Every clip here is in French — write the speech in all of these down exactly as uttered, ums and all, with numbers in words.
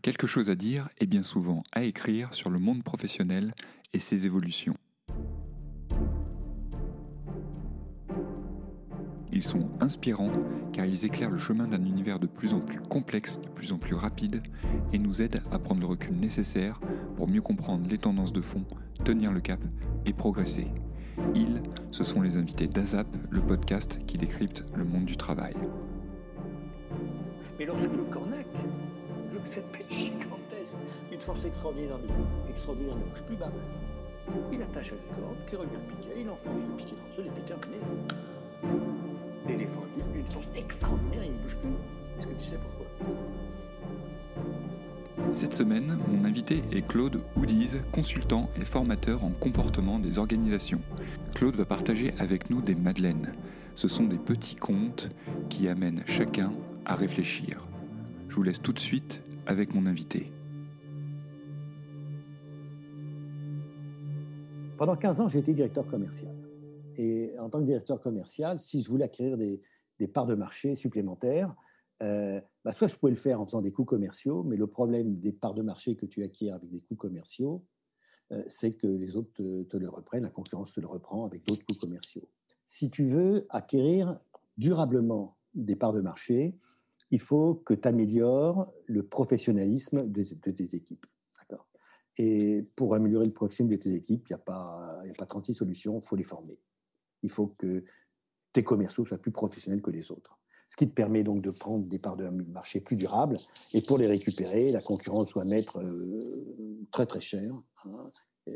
quelque chose à dire et bien souvent à écrire sur le monde professionnel et ses évolutions. Ils sont inspirants car ils éclairent le chemin d'un univers de plus en plus complexe, de plus en plus rapide et nous aident à prendre le recul nécessaire pour mieux comprendre les tendances de fond, tenir le cap et progresser. Ils, ce sont les invités d'ASAP, le podcast qui décrypte le monde du travail. Mais lorsque le cornac, vu que cette pêche gigantesque, une force extraordinaire, extraordinaire ne bouge plus bas, il attache à une corde qui revient piquer, il enfonce le piquet dans le sol et puis terminé. L'éléphant est d'une force extraordinaire, il ne bouge plus. Est-ce que tu sais pourquoi ? Cette semaine, mon invité est Claude Oudiz, consultant et formateur en comportement des organisations. Claude va partager avec nous des madeleines. Ce sont des petits contes qui amènent chacun à réfléchir. Je vous laisse tout de suite avec mon invité. Pendant quinze ans, j'ai été directeur commercial. Et en tant que directeur commercial, si je voulais acquérir des, des parts de marché supplémentaires, euh, bah soit je pouvais le faire en faisant des coûts commerciaux, mais le problème des parts de marché que tu acquiers avec des coûts commerciaux, euh, c'est que les autres te, te le reprennent, la concurrence te le reprend avec d'autres coûts commerciaux. Si tu veux acquérir durablement des parts de marché, il faut que tu améliores le professionnalisme de, de tes équipes. D'accord ? Et pour améliorer le professionnalisme de tes équipes, il n'y a pas, il n'y a pas trente-six solutions, il faut les former. Il faut que tes commerciaux soient plus professionnels que les autres. Ce qui te permet donc de prendre des parts de marché plus durables. Et pour les récupérer, la concurrence doit mettre euh, très très cher. Hein,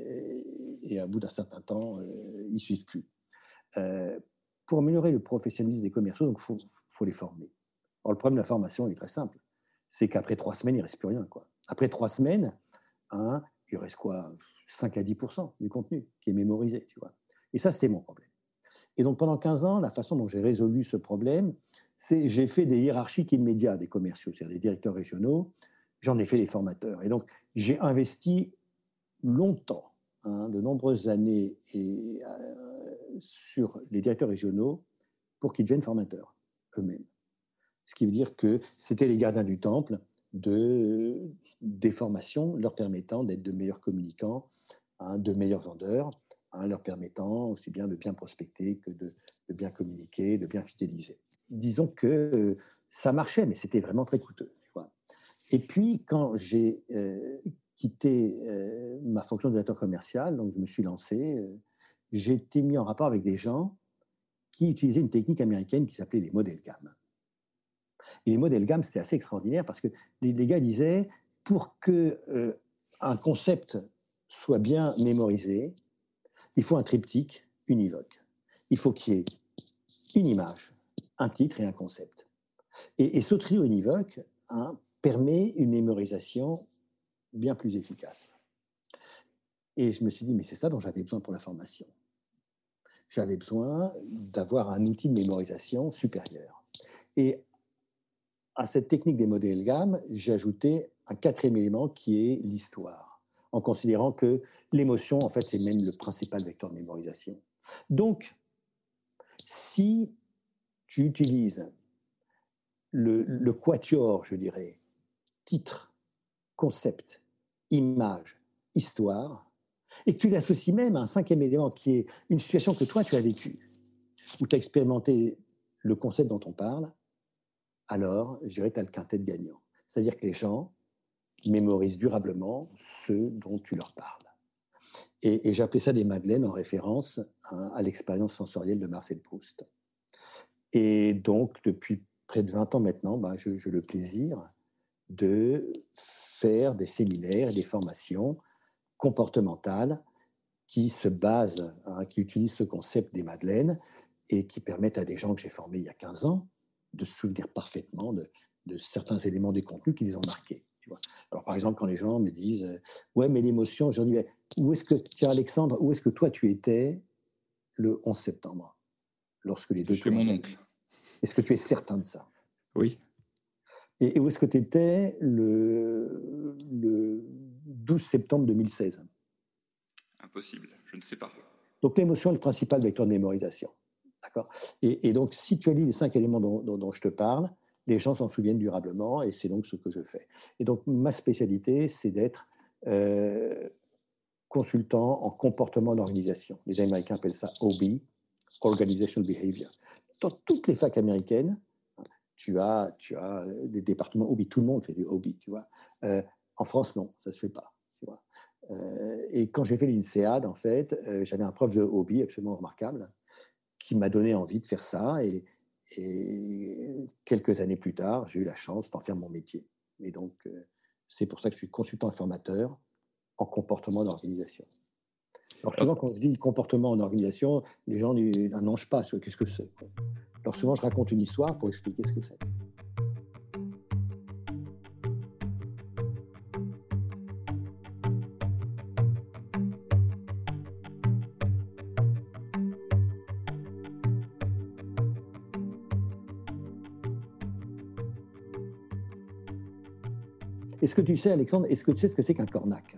et, et à bout d'un certain temps, euh, ils ne suivent plus. Euh, pour améliorer le professionnalisme des commerciaux, il faut, faut les former. Alors, le problème de la formation, il est très simple. C'est qu'après trois semaines, il ne reste plus rien, quoi. Après trois semaines, hein, il reste quoi, cinq à dix pour cent du contenu qui est mémorisé. Tu vois. Et ça, c'était mon problème. Et donc, pendant quinze ans, la façon dont j'ai résolu ce problème, c'est j'ai fait des hiérarchiques immédiates des commerciaux, c'est-à-dire des directeurs régionaux. J'en ai fait des formateurs. Et donc, j'ai investi longtemps, hein, de nombreuses années, et, euh, sur les directeurs régionaux pour qu'ils deviennent formateurs eux-mêmes. Ce qui veut dire que c'était les gardiens du temple de, des formations leur permettant d'être de meilleurs communicants, hein, de meilleurs vendeurs, hein, leur permettant aussi bien de bien prospecter que de, de bien communiquer, de bien fidéliser. Disons que euh, ça marchait, mais c'était vraiment très coûteux. Tu vois. Et puis, quand j'ai euh, quitté euh, ma fonction de directeur commercial, donc je me suis lancé, euh, j'ai été mis en rapport avec des gens qui utilisaient une technique américaine qui s'appelait les modèles gamme. Et les modèles gamme, c'était assez extraordinaire parce que les, les gars disaient, pour qu'un euh, concept soit bien mémorisé, il faut un triptyque univoque. Il faut qu'il y ait une image, un titre et un concept. Et, et ce trio univoque, hein, permet une mémorisation bien plus efficace. Et je me suis dit, mais c'est ça dont j'avais besoin pour la formation. J'avais besoin d'avoir un outil de mémorisation supérieur. Et à cette technique des modèles gamme, j'ai ajouté un quatrième élément qui est l'histoire, en considérant que l'émotion, en fait, c'est même le principal vecteur de mémorisation. Donc, si tu utilises le, le quatuor, je dirais, titre, concept, image, histoire, et que tu l'associes même à un cinquième élément qui est une situation que toi, tu as vécue, où tu as expérimenté le concept dont on parle, alors, je dirais que tu as le quintet de gagnant. C'est-à-dire que les gens mémorisent durablement ce dont tu leur parles. Et, et j'appelais ça des madeleines en référence hein, à l'expérience sensorielle de Marcel Proust. Et donc, depuis près de vingt ans maintenant, bah, je, j'ai le plaisir de faire des séminaires et des formations comportementales qui se basent, hein, qui utilisent ce concept des madeleines et qui permettent à des gens que j'ai formés il y a quinze ans de se souvenir parfaitement de, de certains éléments des contenus qui les ont marqués. Tu vois. Alors, par exemple, quand les gens me disent euh, « Ouais, mais l'émotion », je leur dis mais, « Où est-ce que, tiens, Alexandre, où est-ce que toi, tu étais le onze septembre, lorsque les deux Chez mon tours oncle. Est-ce que tu es certain de ça ? Oui. Et, et où est-ce que tu étais le, le douze septembre deux mille seize ? Impossible, je ne sais pas. Donc, l'émotion est le principal vecteur de mémorisation. D'accord ? et, et donc, si tu as dit les cinq éléments dont, dont, dont je te parle, les gens s'en souviennent durablement et c'est donc ce que je fais. Et donc, ma spécialité, c'est d'être euh, consultant en comportement d'organisation. Les Américains appellent ça O B, Organizational Behavior. Dans toutes les facs américaines, tu as, tu as des départements O B. Tout le monde fait du O B, tu vois. Euh, en France, non, ça ne se fait pas, tu vois. Euh, et quand j'ai fait l'INSEAD, en fait, euh, j'avais un prof de O B absolument remarquable qui m'a donné envie de faire ça. Et, et quelques années plus tard, j'ai eu la chance d'en faire mon métier. Et donc, euh, c'est pour ça que je suis consultant et formateur en comportement d'organisation. Alors souvent, quand je dis comportement en organisation, les gens disent ah non, je passe, qu'est-ce que c'est? Alors souvent, je raconte une histoire pour expliquer ce que c'est. Est-ce que tu sais, Alexandre, est-ce que tu sais ce que c'est qu'un cornac?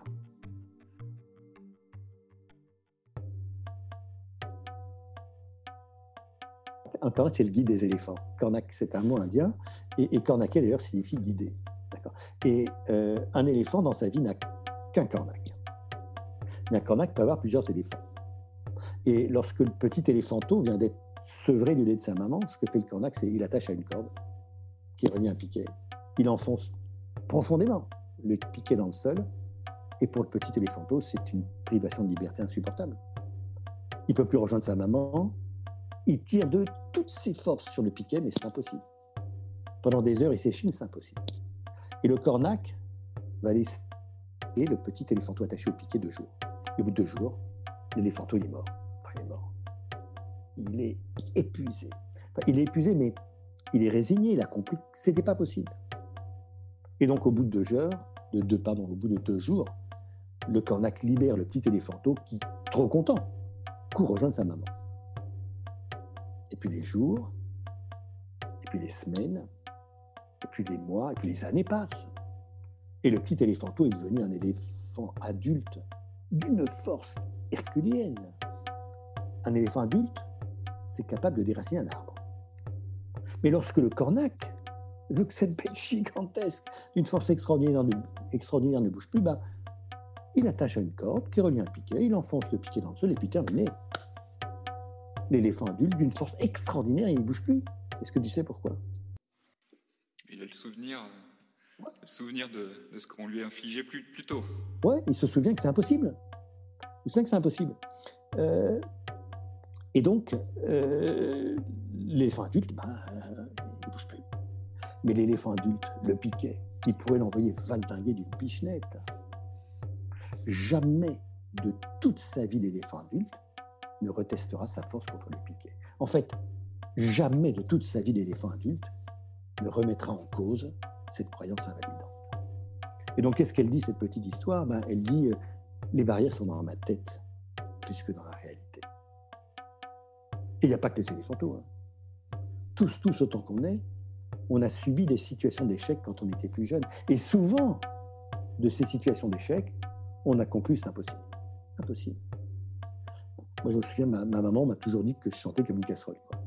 Un cornac, c'est le guide des éléphants. Cornac, c'est un mot indien. Et, et cornaquer, d'ailleurs, signifie guider. D'accord. Et euh, un éléphant, dans sa vie, n'a qu'un cornac. Mais un cornac peut avoir plusieurs éléphants. Et lorsque le petit éléphanteau vient d'être sevré du lait de sa maman, ce que fait le cornac, c'est qu'il attache à une corde qui relie un piquet. Il enfonce profondément le piquet dans le sol. Et pour le petit éléphanteau, c'est une privation de liberté insupportable. Il ne peut plus rejoindre sa maman. Il tire de toutes ses forces sur le piquet, mais c'est impossible. Pendant des heures, il s'échine, c'est impossible. Et le cornac va laisser le petit éléphanteau attaché au piquet deux jours. Et au bout de deux jours, l'éléphanteau, il est mort. Enfin, il est mort. Il est épuisé. Enfin, il est épuisé, mais il est résigné. Il a compris que ce n'était pas possible. Et donc, au bout de deux heures, de deux, pardon, au bout de deux jours, le cornac libère le petit éléphanteau qui, trop content, court rejoindre sa maman. Et puis les jours, et puis les semaines, et puis les mois, et puis les années passent. Et le petit éléphanteau est devenu un éléphant adulte d'une force herculéenne. Un éléphant adulte, c'est capable de déraciner un arbre. Mais lorsque le cornac veut que cette bête gigantesque, d'une force extraordinaire ne, extraordinaire ne bouge plus, bah, il attache à une corde qui relie un piquet, il enfonce le piquet dans le sol et puis terminé. L'éléphant adulte, d'une force extraordinaire, il ne bouge plus. Est-ce que tu sais pourquoi? Il a le souvenir, ouais. le souvenir de, de ce qu'on lui a infligé plus, plus tôt. Ouais, il se souvient que c'est impossible. Il se souvient que c'est impossible. Euh, et donc, euh, l'éléphant adulte, ben, euh, il ne bouge plus. Mais l'éléphant adulte, le piquet, il pourrait l'envoyer valdinguer d'une pichenette. Jamais de toute sa vie, l'éléphant adulte ne retestera sa force contre le piquet. En fait, jamais de toute sa vie, l'éléphant adulte ne remettra en cause cette croyance invalidante. Et donc, qu'est-ce qu'elle dit, cette petite histoire? Ben, elle dit, euh, les barrières sont dans ma tête, plus que dans la réalité. Et il n'y a pas que les éléphantaux. Hein. Tous, tous, autant qu'on est, on a subi des situations d'échec quand on était plus jeune. Et souvent, de ces situations d'échec, on a conclu c'est impossible. Impossible. Moi, je me souviens, ma, ma maman m'a toujours dit que je chantais comme une casserole. Quoi.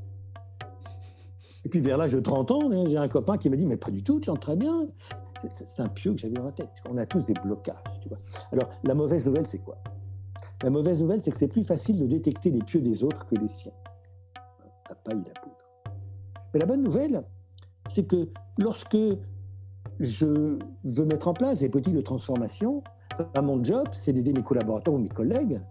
Et puis, vers l'âge de trente ans, j'ai un copain qui m'a dit « Mais pas du tout, tu chantes très bien ». C'est un pieu que j'avais dans la tête. On a tous des blocages. Tu vois. Alors, la mauvaise nouvelle, c'est quoi? La mauvaise nouvelle, c'est que c'est plus facile de détecter les pieux des autres que les siens. La paille, la poudre. Mais la bonne nouvelle, c'est que lorsque je veux mettre en place des politiques de transformation, mon job, c'est d'aider mes collaborateurs ou mes collègues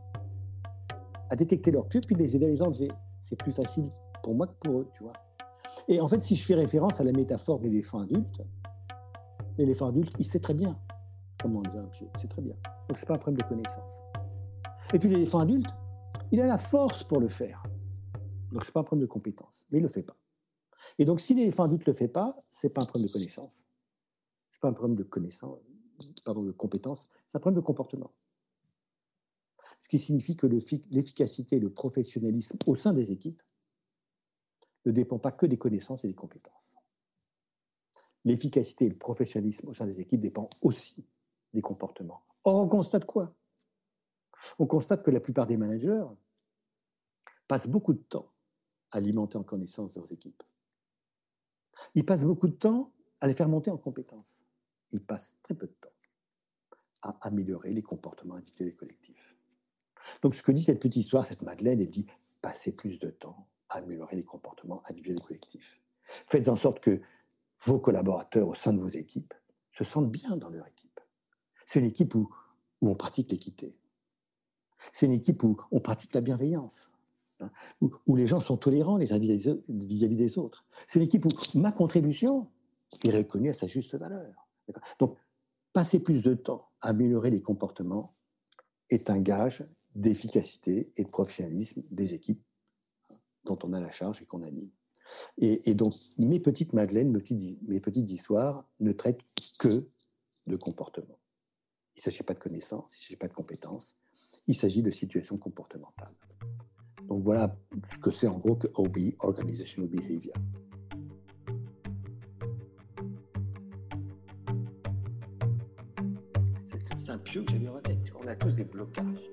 à détecter leurs pieux puis de les aider à les enlever. C'est plus facile pour moi que pour eux, tu vois. Et en fait, si je fais référence à la métaphore de l'éléphant adulte, l'éléphant adulte, il sait très bien comment enlever un pieu. Il sait très bien. Donc, ce n'est pas un problème de connaissance. Et puis, l'éléphant adulte, il a la force pour le faire. Donc, ce n'est pas un problème de compétence. Mais il ne le fait pas. Et donc, si l'éléphant adulte ne le fait pas, ce n'est pas un problème de connaissance. Ce n'est pas un problème de connaissance, pardon, de compétence. C'est un problème de comportement. Ce qui signifie que l'efficacité et le professionnalisme au sein des équipes ne dépend pas que des connaissances et des compétences. L'efficacité et le professionnalisme au sein des équipes dépendent aussi des comportements. Or, on constate quoi? On constate que la plupart des managers passent beaucoup de temps à alimenter en connaissance leurs équipes. Ils passent beaucoup de temps à les faire monter en compétences. Ils passent très peu de temps à améliorer les comportements individuels et collectifs. Donc, ce que dit cette petite histoire, cette Madeleine, elle dit « Passez plus de temps à améliorer les comportements individuels et collectifs. Faites en sorte que vos collaborateurs au sein de vos équipes se sentent bien dans leur équipe. C'est une équipe où, où on pratique l'équité. C'est une équipe où on pratique la bienveillance, hein, où, où les gens sont tolérants les uns vis-à-vis des autres. C'est une équipe où ma contribution est reconnue à sa juste valeur. D'accord ? Donc, passer plus de temps à améliorer les comportements est un gage d'efficacité et de professionnalisme des équipes dont on a la charge et qu'on anime. Et, et donc, mes petites Madeleines, mes petites, mes petites histoires ne traitent que de comportement. Il ne s'agit pas de connaissances, il ne s'agit pas de compétences, il s'agit de situations comportementales. Donc voilà ce que c'est en gros que O B, Organizational Behavior. C'est, c'est un pieu que j'aimerais mettre. On a tous des blocages.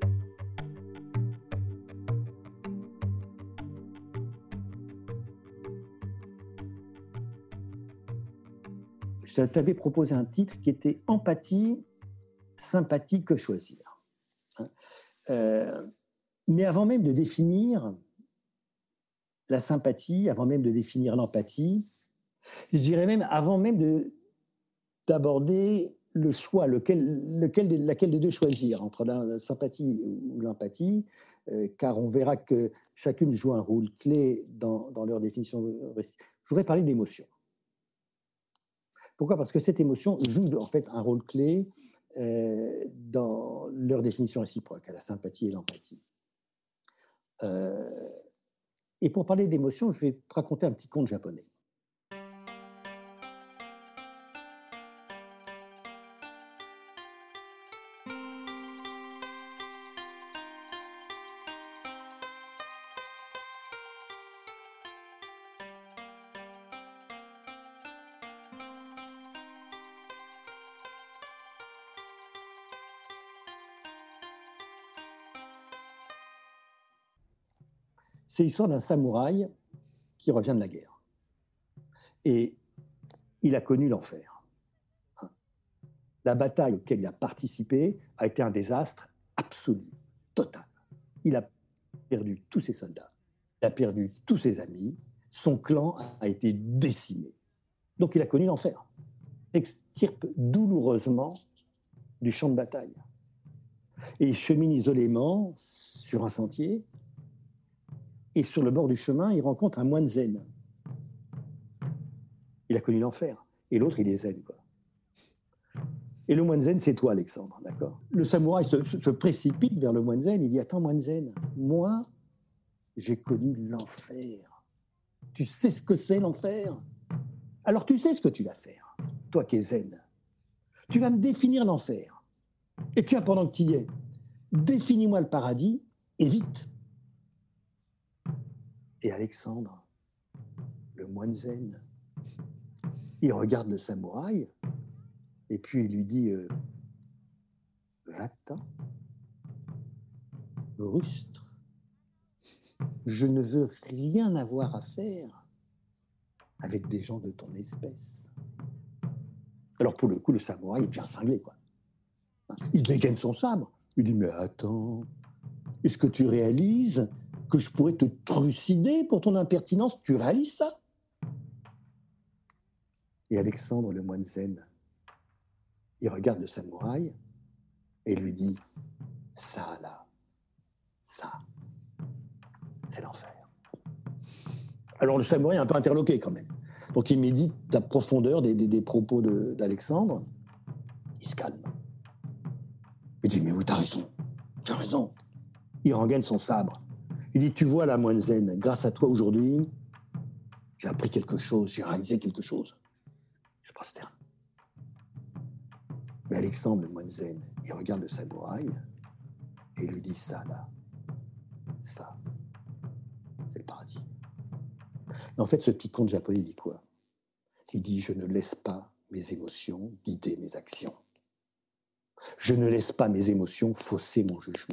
Je t'avais proposé un titre qui était « Empathie, sympathie, que choisir ». Euh, mais avant même de définir la sympathie, avant même de définir l'empathie, je dirais même avant même de, d'aborder le choix, lequel, lequel, laquelle des deux choisir, entre la, la sympathie ou l'empathie, euh, car on verra que chacune joue un rôle clé dans, dans leur définition. Je voudrais parler d'émotion. Pourquoi ? Parce que cette émotion joue en fait un rôle clé euh, dans leur définition réciproque, à la sympathie et l'empathie. Euh, et pour parler d'émotion, je vais te raconter un petit conte japonais. C'est l'histoire d'un samouraï qui revient de la guerre. Et il a connu l'enfer. La bataille auquel il a participé a été un désastre absolu, total. Il a perdu tous ses soldats, il a perdu tous ses amis, son clan a été décimé. Donc il a connu l'enfer. Il s'extirpe douloureusement du champ de bataille. Et il chemine isolément sur un sentier. Et sur le bord du chemin, il rencontre un moine zen. Il a connu l'enfer. Et l'autre, il est zen, quoi. Et le moine zen, c'est toi, Alexandre, d'accord ? Le samouraï se, se, se précipite vers le moine zen. Il dit « Attends, moine zen, moi, j'ai connu l'enfer. Tu sais ce que c'est, l'enfer ? Alors tu sais ce que tu vas faire, toi qui es zen. Tu vas me définir l'enfer. Et tiens, pendant que tu y es, définis-moi le paradis, et vite. » Et Alexandre, le moine zen, il regarde le samouraï, et puis il lui dit euh, « Va-t'en, rustre, je ne veux rien avoir à faire avec des gens de ton espèce. » Alors pour le coup, le samouraï, il devient cinglé, quoi. Il dégaine son sabre. Il dit « Mais attends, est-ce que tu réalises que je pourrais te trucider pour ton impertinence ? Tu réalises ça ?» Et Alexandre, le moine zen, il regarde le samouraï et lui dit « Ça, là, ça, c'est l'enfer. » Alors le samouraï est un peu interloqué quand même. Donc il médite la profondeur des, des, des propos de, d'Alexandre. Il se calme. Il dit « Mais oui, t'as raison, t'as raison. » Il rengaine son sabre. Il dit « Tu vois là, moine zen, grâce à toi aujourd'hui, j'ai appris quelque chose, j'ai réalisé quelque chose. » Je prosterne. Mais Alexandre, le moine zen, il regarde le samouraï et il lui dit « Ça là, ça, c'est le paradis. » En fait, ce petit conte japonais dit quoi ? Il dit « Je ne laisse pas mes émotions guider mes actions. Je ne laisse pas mes émotions fausser mon jugement. »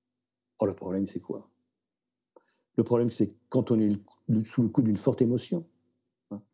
Or, le problème, c'est quoi ? Le problème, c'est quand on est sous le coup d'une forte émotion,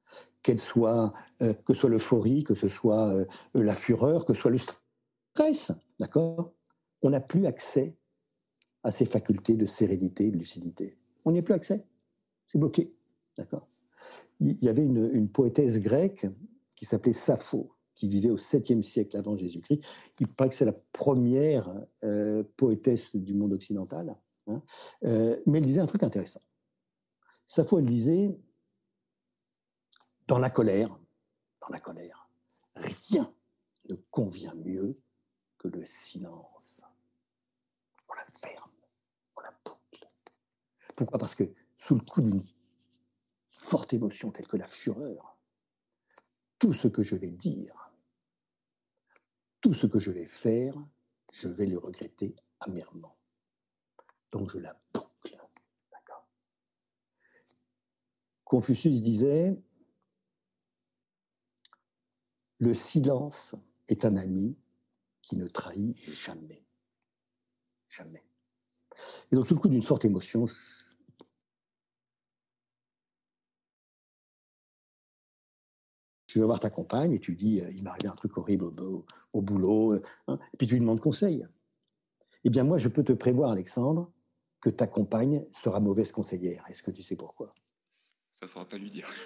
qu'elle soit, euh, que ce soit l'euphorie, que ce soit euh, la fureur, que ce soit le stress, d'accord? On n'a plus accès à ces facultés de sérénité, de lucidité. On n'y a plus accès. C'est bloqué, d'accord? Il y avait une, une poétesse grecque qui s'appelait Sappho, qui vivait au septième siècle avant Jésus-Christ. Il paraît que c'est la première euh, poétesse du monde occidental, hein, euh, mais elle disait un truc intéressant. Sappho, elle disait, dans la colère, dans la colère, rien ne convient mieux que le silence. On la ferme, on la boucle. Pourquoi? Parce que sous le coup d'une forte émotion telle que la fureur, tout ce que je vais dire, tout ce que je vais faire, je vais le regretter amèrement. Donc je la boucle. D'accord. Confucius disait, le silence est un ami qui ne trahit jamais. Jamais. Et donc sous le coup d'une forte émotion, tu vas voir ta compagne et tu dis, il m'est arrivé un truc horrible au, au, au boulot, hein, et puis tu lui demandes conseil. Eh bien moi, je peux te prévoir, Alexandre, que ta compagne sera mauvaise conseillère. Est-ce que tu sais pourquoi? Ça ne faudra pas lui dire.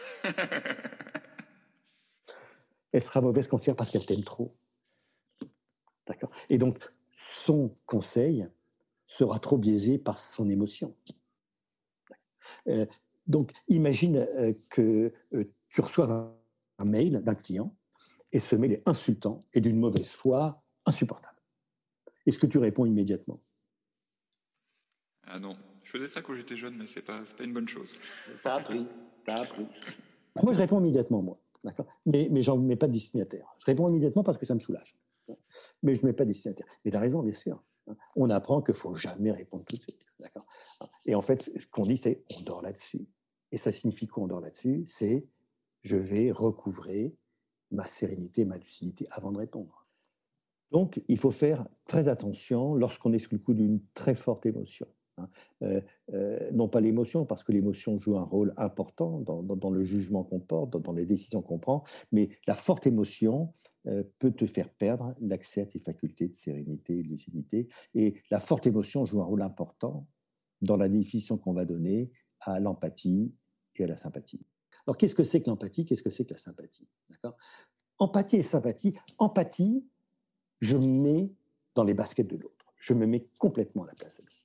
Elle sera mauvaise conseillère parce qu'elle t'aime trop. D'accord. Et donc, son conseil sera trop biaisé par son émotion. Euh, donc, imagine euh, que euh, tu reçois un, un mail d'un client et ce mail est insultant et d'une mauvaise foi insupportable. Est-ce que tu réponds immédiatement? Ah non, je faisais ça quand j'étais jeune, mais c'est pas, c'est pas une bonne chose. T'as appris, t'as appris. Moi, je réponds immédiatement, moi. D'accord. Mais, mais j'en mets pas de destinataire. Je réponds immédiatement parce que ça me soulage. Mais je ne mets pas de destinataire. Mais tu as raison, bien sûr. On apprend qu'il ne faut jamais répondre tout de suite. D'accord. Et en fait, ce qu'on dit, c'est on dort là-dessus. Et ça signifie qu'on dort là-dessus, c'est je vais recouvrer ma sérénité, ma lucidité avant de répondre. Donc, il faut faire très attention lorsqu'on est sous le coup d'une très forte émotion. Euh, euh, non pas l'émotion, parce que l'émotion joue un rôle important dans, dans, dans le jugement qu'on porte, dans, dans les décisions qu'on prend, mais la forte émotion euh, peut te faire perdre l'accès à tes facultés de sérénité et de lucidité. Et la forte émotion joue un rôle important dans la définition qu'on va donner à l'empathie et à la sympathie. Alors, qu'est-ce que c'est que l'empathie? Qu'est-ce que c'est que la sympathie? D'accord. Empathie et sympathie. Empathie, je me mets dans les baskets de l'autre. Je me mets complètement à la place de l'autre.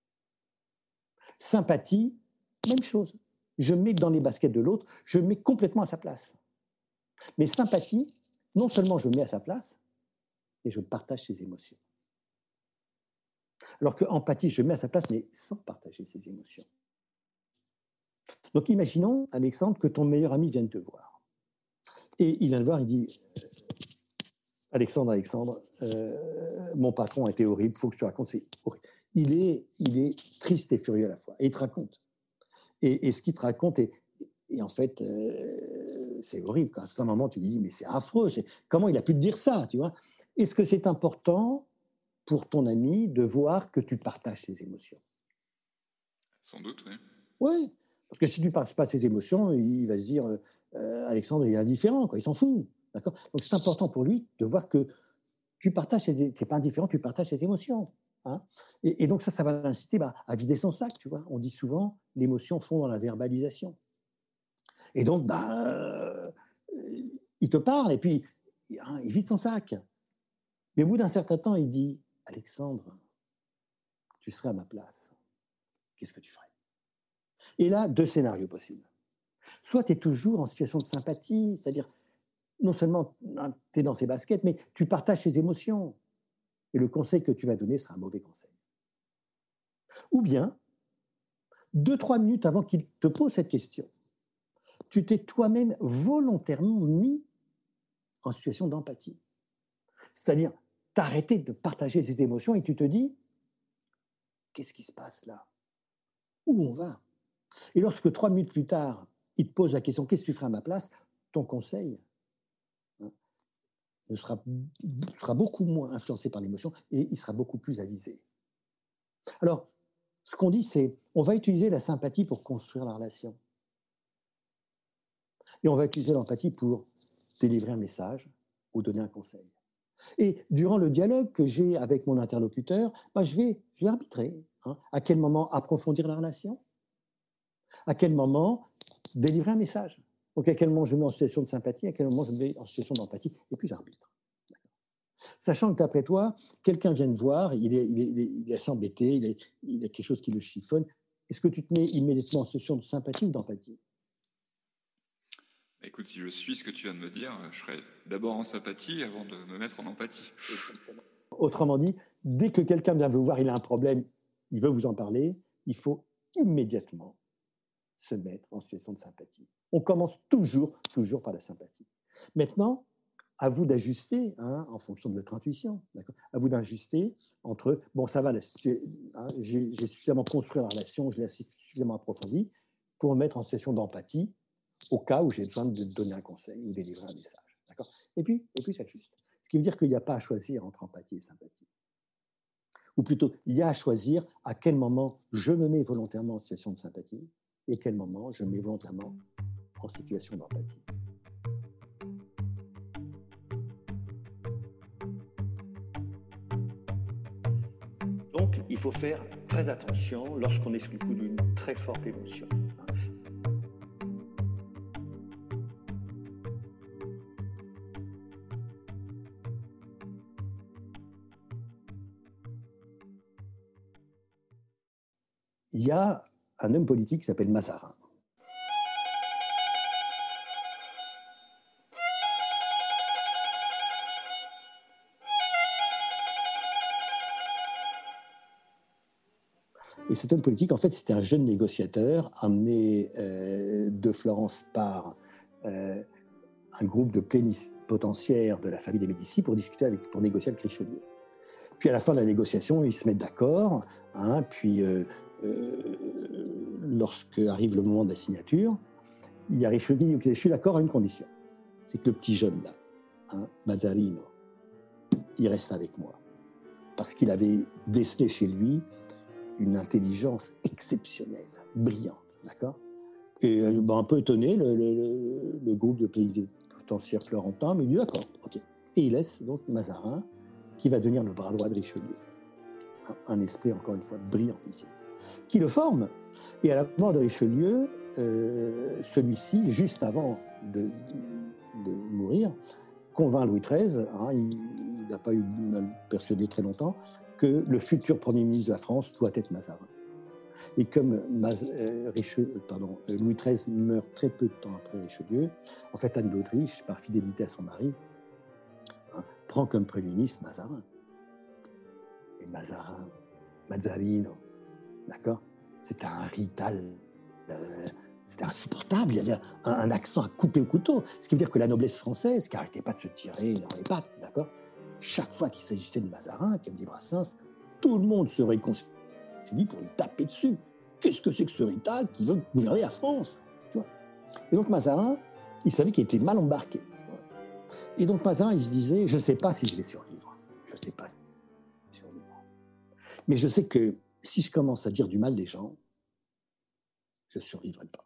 Sympathie, même chose. Je mets dans les baskets de l'autre, je mets complètement à sa place. Mais sympathie, non seulement je mets à sa place, mais je partage ses émotions. Alors que empathie, je mets à sa place, mais sans partager ses émotions. Donc imaginons, Alexandre, que ton meilleur ami vienne te voir. Et il vient te voir, il dit, Alexandre, Alexandre, euh, mon patron a été horrible, il faut que je te raconte, c'est horrible. Il est, il est triste et furieux à la fois. Et il te raconte. Et, et ce qu'il te raconte est, et en fait, euh, c'est horrible. À un moment, tu lui dis, mais c'est affreux. C'est, comment il a pu te dire ça, tu vois? Est-ce que c'est important pour ton ami de voir que tu partages tes émotions? Sans doute, oui. Oui, parce que si tu ne partages pas ses émotions, il va se dire, euh, Alexandre, il est indifférent, quoi, il s'en fout. D'accord. Donc c'est important pour lui de voir que tu partages ses, tu n'es pas indifférent, tu partages ses émotions. Hein. Et, et donc ça, ça va l'inciter bah, à vider son sac, tu vois. On dit souvent, l'émotion fond dans la verbalisation. Et donc, bah, euh, il te parle et puis hein, il vide son sac. Mais au bout d'un certain temps, il dit, Alexandre, tu serais à ma place. Qu'est-ce que tu ferais? Et là, deux scénarios possibles. Soit tu es toujours en situation de sympathie, c'est-à-dire non seulement tu es dans ses baskets, mais tu partages ses émotions. Et le conseil que tu vas donner sera un mauvais conseil. Ou bien, deux, trois minutes avant qu'il te pose cette question, tu t'es toi-même volontairement mis en situation d'empathie. C'est-à-dire, t'arrêter de partager ses émotions et tu te dis, qu'est-ce qui se passe là? Où on va? Et lorsque trois minutes plus tard, il te pose la question, qu'est-ce que tu ferais à ma place? Ton conseil hein, ne sera, sera beaucoup moins influencé par l'émotion et il sera beaucoup plus avisé. Alors, ce qu'on dit, c'est, on va utiliser la sympathie pour construire la relation. Et on va utiliser l'empathie pour délivrer un message ou donner un conseil. Et durant le dialogue que j'ai avec mon interlocuteur, ben je, vais, je vais arbitrer. Hein. À quel moment approfondir la relation? À quel moment délivrer un message? Donc à quel moment je me mets en situation de sympathie, à quel moment je me mets en situation d'empathie, et puis j'arbitre. Sachant que d'après toi, quelqu'un vient te voir, il est, il est, il est, il est assez embêté, il, est, il a quelque chose qui le chiffonne. Est-ce que tu te mets immédiatement en situation de sympathie ou d'empathie? Écoute, si je suis ce que tu viens de me dire, je serai d'abord en sympathie avant de me mettre en empathie. Autrement dit, dès que quelqu'un vient vous voir, il a un problème, il veut vous en parler, il faut immédiatement se mettre en situation de sympathie. On commence toujours, toujours par la sympathie. Maintenant, à vous d'ajuster, hein, en fonction de votre intuition, d'accord, à vous d'ajuster entre, bon, ça va, là, hein, j'ai, j'ai suffisamment construit la relation, je l'ai suffisamment approfondie pour me mettre en situation d'empathie au cas où j'ai besoin de donner un conseil ou délivrer un message. D'accord, et puis, et puis, ça ajuste. Ce qui veut dire qu'il n'y a pas à choisir entre empathie et sympathie. Ou plutôt, il y a à choisir à quel moment je me mets volontairement en situation de sympathie et quel moment je me mets volontairement en situation d'empathie. Donc, il faut faire très attention lorsqu'on est sous le coup d'une très forte émotion. Il y a un homme politique qui s'appelle Mazarin. Et cet homme politique, en fait, c'était un jeune négociateur amené euh, de Florence par euh, un groupe de plénipotentiaires de la famille des Médicis pour discuter avec, pour négocier avec Richelieu. Puis à la fin de la négociation, ils se mettent d'accord. Hein, puis euh, euh, lorsque arrive le moment de la signature, il y a Richelieu qui dit okay, je suis d'accord à une condition, c'est que le petit jeune là, hein, Mazzarino, il reste avec moi, parce qu'il avait décelé chez lui une intelligence exceptionnelle, brillante, d'accord. Et ben, un peu étonné, le, le, le groupe de plénipotentiaires florentins, mais il dit d'accord, ok. Et il laisse donc Mazarin, qui va devenir le bras droit de Richelieu. Un esprit, encore une fois, brillantissime, qui le forme. Et à la mort de Richelieu, euh, celui-ci, juste avant de, de mourir, convainc Louis treize, hein, il n'a pas eu mal persuadé très longtemps, que le futur Premier ministre de la France doit être Mazarin. Et comme Maz, euh, Richelieu, pardon, Louis treize meurt très peu de temps après Richelieu, en fait, Anne d'Autriche, par fidélité à son mari, hein, prend comme Premier ministre Mazarin. Et Mazarin, Mazzarino, d'accord, c'était un rital, euh, c'était insupportable, il y avait un, un accent à couper au couteau, ce qui veut dire que la noblesse française, qui n'arrêtait pas de se tirer dans les pattes, d'accord, chaque fois qu'il s'agissait de Mazarin, comme dit Brassens, tout le monde se réconcilie pour lui taper dessus. Qu'est-ce que c'est que ce rital qui veut gouverner la France, tu vois? Et donc Mazarin, il savait qu'il était mal embarqué. Et donc Mazarin, il se disait, je ne sais pas si je vais survivre, je ne sais pas si je vais survivre. Mais je sais que si je commence à dire du mal des gens, je ne survivrai pas.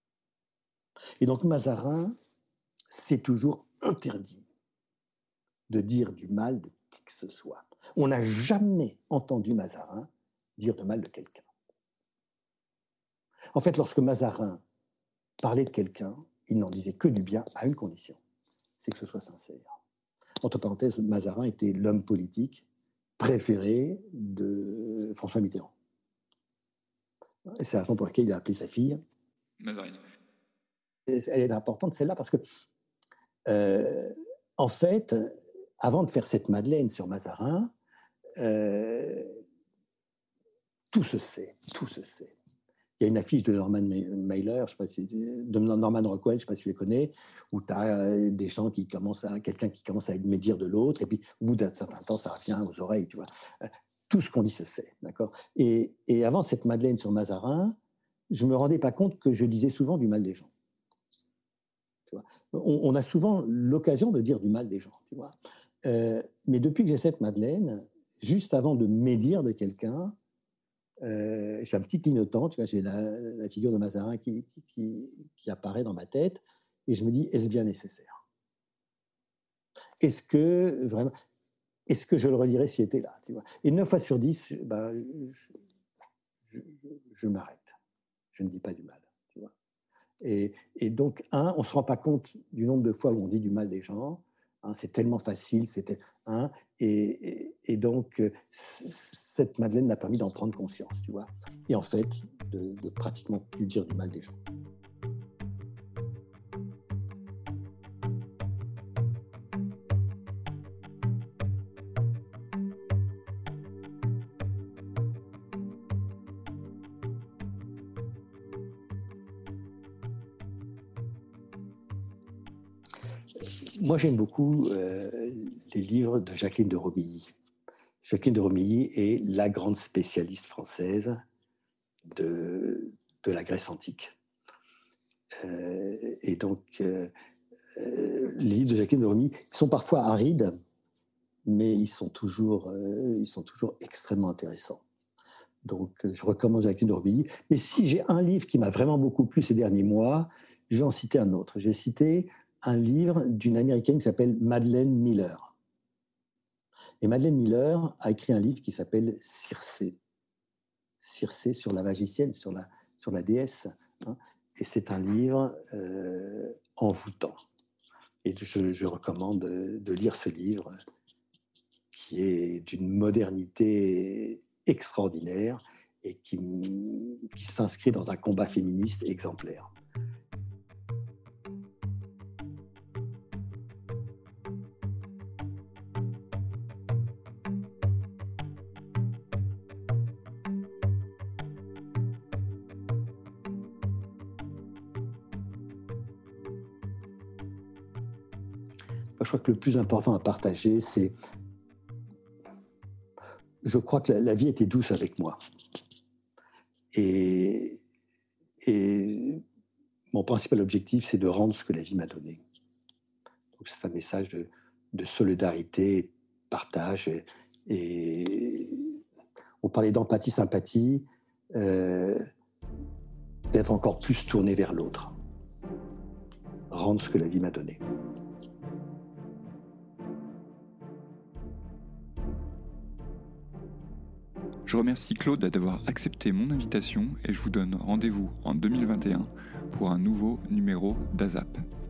Et donc Mazarin s'est toujours interdit de dire du mal de qui que ce soit. On n'a jamais entendu Mazarin dire de mal de quelqu'un. En fait, lorsque Mazarin parlait de quelqu'un, il n'en disait que du bien à une condition, c'est que ce soit sincère. Entre parenthèses, Mazarin était l'homme politique préféré de François Mitterrand. Et c'est la raison pour laquelle il a appelé sa fille Mazarine. Elle est importante, celle-là, parce que, euh, en fait, avant de faire cette Madeleine sur Mazarin, euh, tout se sait, tout se sait. Il y a une affiche de Norman Mailer, je sais pas si, de Norman Rockwell, je ne sais pas si tu les connais, où tu as des gens qui commencent à, quelqu'un qui commence à médire de l'autre, et puis au bout d'un certain temps, ça revient aux oreilles, tu vois. Tout ce qu'on dit se sait, d'accord. Et, et avant cette Madeleine sur Mazarin, je ne me rendais pas compte que je disais souvent du mal des gens. Tu vois. On, on a souvent l'occasion de dire du mal des gens, tu vois. Euh, mais depuis que j'ai cette Madeleine, juste avant de médire de quelqu'un, Euh, j'ai un petit clignotant, tu vois, j'ai la, la figure de Mazarin qui, qui, qui, qui apparaît dans ma tête, et je me dis, est-ce bien nécessaire? Est-ce que vraiment, est-ce que je le relirais s'il était là, tu vois? Et neuf fois sur dix, ben, je, je, je m'arrête. Je ne dis pas du mal, tu vois. Et, et donc, un, on ne se rend pas compte du nombre de fois où on dit du mal des gens. Hein, c'est tellement facile, c'était hein, et, et, et donc euh, cette Madeleine m'a permis d'en prendre conscience, tu vois. Et en fait, de, de pratiquement plus dire du mal des gens. Moi, j'aime beaucoup euh, les livres de Jacqueline de Romilly. Jacqueline de Romilly est la grande spécialiste française de, de la Grèce antique. Euh, et donc, euh, euh, les livres de Jacqueline de Romilly sont parfois arides, mais ils sont toujours, euh, ils sont toujours extrêmement intéressants. Donc, euh, je recommande Jacqueline de Romilly. Mais si j'ai un livre qui m'a vraiment beaucoup plu ces derniers mois, je vais en citer un autre. Je vais citer un livre d'une Américaine qui s'appelle Madeline Miller. Et Madeline Miller a écrit un livre qui s'appelle Circé. Circé sur la magicienne, sur la, sur la déesse. Hein. Et c'est un livre euh, envoûtant. Et je, je recommande de, de lire ce livre qui est d'une modernité extraordinaire et qui, qui s'inscrit dans un combat féministe exemplaire. Je crois que le plus important à partager, c'est... Je crois que la, la vie était douce avec moi. Et, et mon principal objectif, c'est de rendre ce que la vie m'a donné. Donc c'est un message de, de solidarité, de partage. Et, et on parlait d'empathie, sympathie, euh, d'être encore plus tourné vers l'autre. Rendre ce que la vie m'a donné. Je remercie Claude d'avoir accepté mon invitation et je vous donne rendez-vous en deux mille vingt et un pour un nouveau numéro d'A S A P.